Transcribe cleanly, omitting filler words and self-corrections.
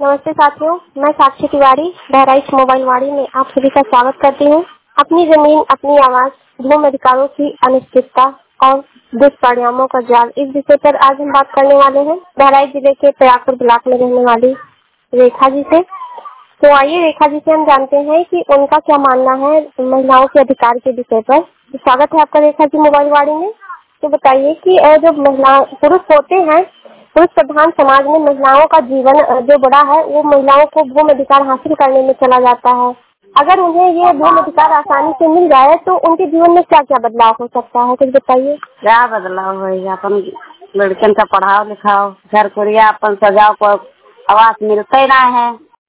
नमस्ते साथियों, मैं साक्षी तिवारी बहराइच मोबाइल वाड़ी में आप सभी का स्वागत करती हूँ। अपनी जमीन अपनी आवाज, भूमि अधिकारों की अनिश्चितता और दुष्परिणामों का जाल, इस विषय पर आज हम बात करने वाले हैं बहराइच जिले के प्रयागपुर ब्लॉक में रहने वाली रेखा जी से। तो आइए रेखा जी से हम जानते हैं कि उनका क्या मानना है महिलाओं के अधिकार के विषय पर। तो स्वागत है आपका रेखा जी मोबाइल वाड़ी में। तो बताइए कि जो महिला पुरुष होते हैं, पुरुष प्रधान समाज में महिलाओं का जीवन जो बड़ा है वो महिलाओं को भूमि अधिकार हासिल करने में चला जाता है। अगर उन्हें ये भूमि अधिकार आसानी से मिल जाए तो उनके जीवन में क्या क्या बदलाव हो सकता है, कुछ बताइए। क्या बदलाव होगा? अपन लड़कन का पढ़ाओ लिखाओ, घर कुरिया अपन सजाओ को आवास मिलते ना है।